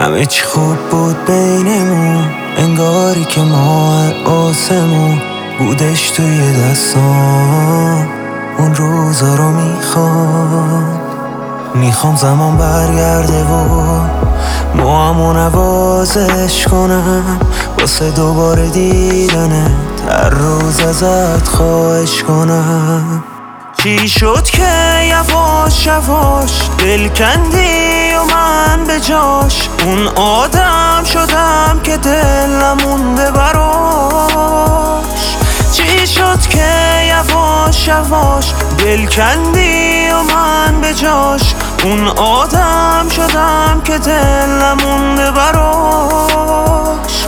همه چی خوب بود بینمون، انگاری که ماه آسمون بودش توی دستان. اون روزا رو میخوام زمان برگرده و موامو نوازش کنم واسه دوباره دیدنت، هر روز ازت خواهش کنم. چی شد که یواش یواش دل کندی و من به جاش؟ اون آدم شدم که دل نمونده براش. چی شد که یواش یواش دل کندی و من به جاش؟ اون آدم شدم که دل نمونده براش.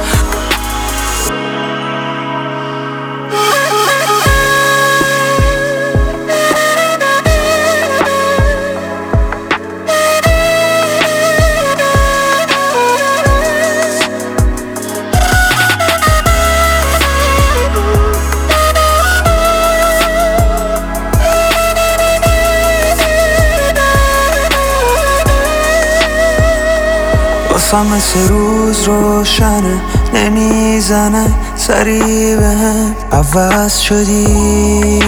واسم مثل روز روشنه، نمیزنه سری بهم، عوض شدی.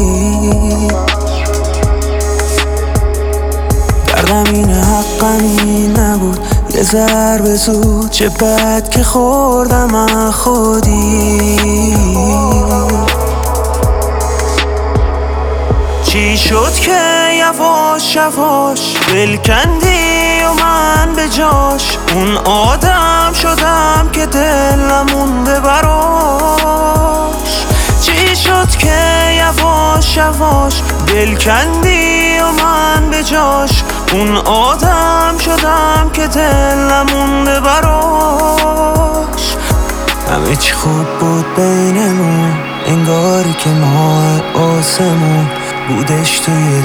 دردم اینه حقم این نبود، یه ضربه زود، چه بد که خوردم از خودی. چی شد که یواش یواش دل کندی و من به جاش؟ اون آدم شدم که دل نمونده براش. چی شد که یواش یواش دل کندی و من به جاش؟ اون آدم شدم که دل نمونده براش. همه چی خوب بود بینمون، انگاری که ماه آسمون بودش توی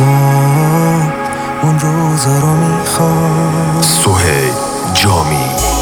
دستان. اون روزا رو میخوام. سهیل جامی.